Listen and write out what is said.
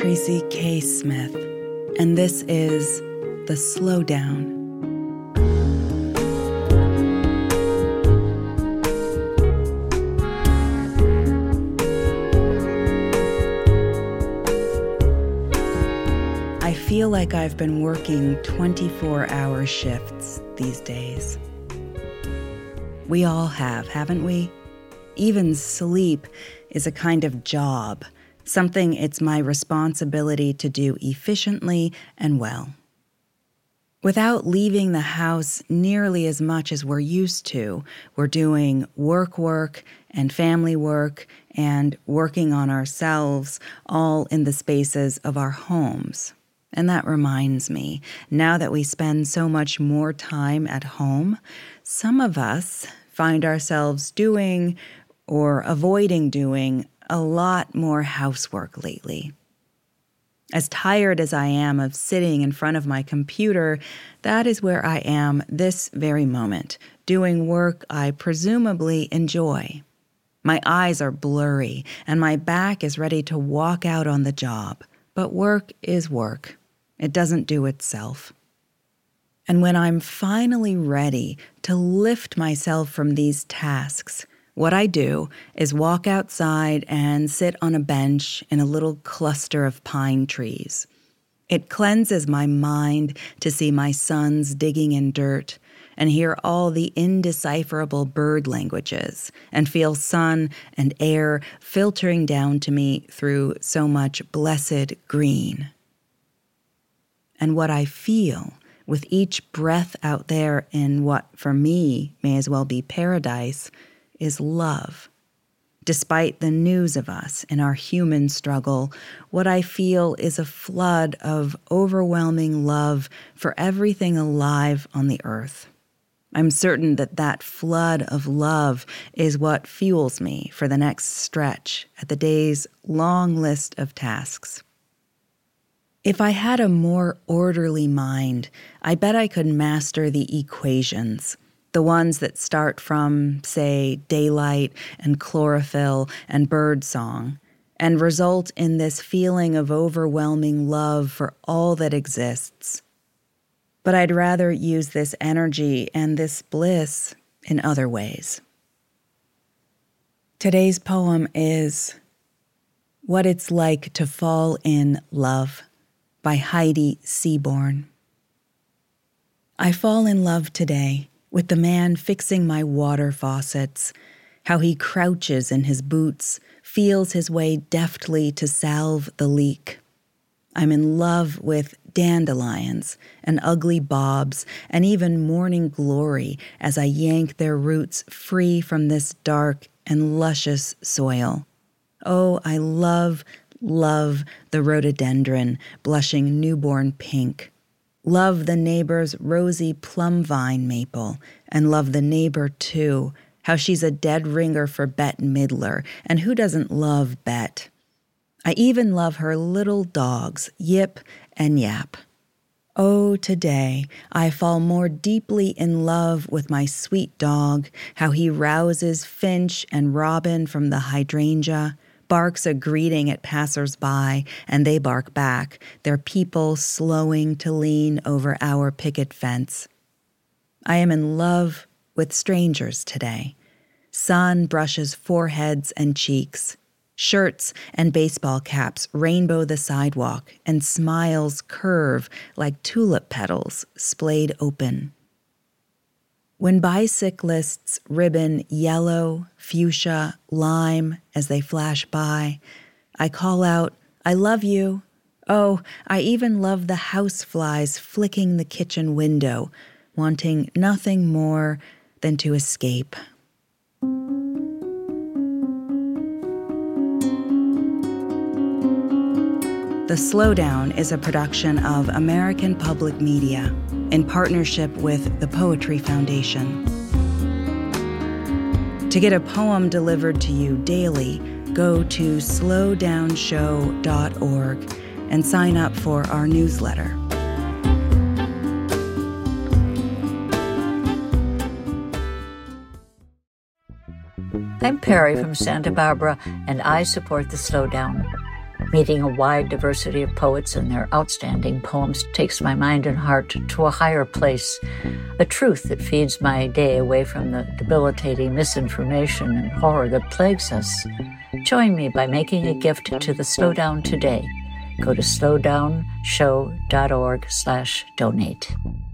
Tracy K. Smith, and this is The Slowdown. I feel like I've been working 24-hour shifts these days. We all have, haven't we? Even sleep is a kind of job, something it's my responsibility to do efficiently and well. Without leaving the house nearly as much as we're used to, we're doing work and family work and working on ourselves all in the spaces of our homes. And that reminds me, now that we spend so much more time at home, some of us find ourselves doing or avoiding doing a lot more housework lately. As tired as I am of sitting in front of my computer, that is where I am this very moment, doing work I presumably enjoy. My eyes are blurry, and my back is ready to walk out on the job. But work is work. It doesn't do itself. And when I'm finally ready to lift myself from these tasks, what I do is walk outside and sit on a bench in a little cluster of pine trees. It cleanses my mind to see my sons digging in dirt and hear all the indecipherable bird languages and feel sun and air filtering down to me through so much blessed green. And what I feel with each breath out there in what, for me, may as well be paradise, is love. Despite the news of us in our human struggle, what I feel is a flood of overwhelming love for everything alive on the earth. I'm certain that that flood of love is what fuels me for the next stretch at the day's long list of tasks. If I had a more orderly mind, I bet I could master the equations. The ones that start from, say, daylight and chlorophyll and birdsong, and result in this feeling of overwhelming love for all that exists. But I'd rather use this energy and this bliss in other ways. Today's poem is What It's Like to Fall in Love by Heidi Seaborn. I fall in love today with the man fixing my water faucets, how he crouches in his boots, feels his way deftly to salve the leak. I'm in love with dandelions and ugly bobs and even morning glory as I yank their roots free from this dark and luscious soil. Oh, I love the rhododendron blushing newborn pink. Love the neighbor's rosy plum vine maple, and love the neighbor, too, how she's a dead ringer for Bette Midler, and who doesn't love Bette? I even love her little dogs, Yip and Yap. Oh, today I fall more deeply in love with my sweet dog, how he rouses finch and robin from the hydrangea, barks a greeting at passers-by, and they bark back, their people slowing to lean over our picket fence. I am in love with strangers today. Sun brushes foreheads and cheeks. Shirts and baseball caps rainbow the sidewalk, and smiles curve like tulip petals splayed open. When bicyclists ribbon yellow, fuchsia, lime as they flash by, I call out, I love you. Oh, I even love the houseflies flicking the kitchen window, wanting nothing more than to escape. The Slowdown is a production of American Public Media in partnership with the Poetry Foundation. To get a poem delivered to you daily, go to slowdownshow.org and sign up for our newsletter. I'm Perry from Santa Barbara, and I support The Slowdown. Meeting a wide diversity of poets and their outstanding poems takes my mind and heart to a higher place, a truth that feeds my day away from the debilitating misinformation and horror that plagues us. Join me by making a gift to the Slowdown today. Go to slowdownshow.org/donate.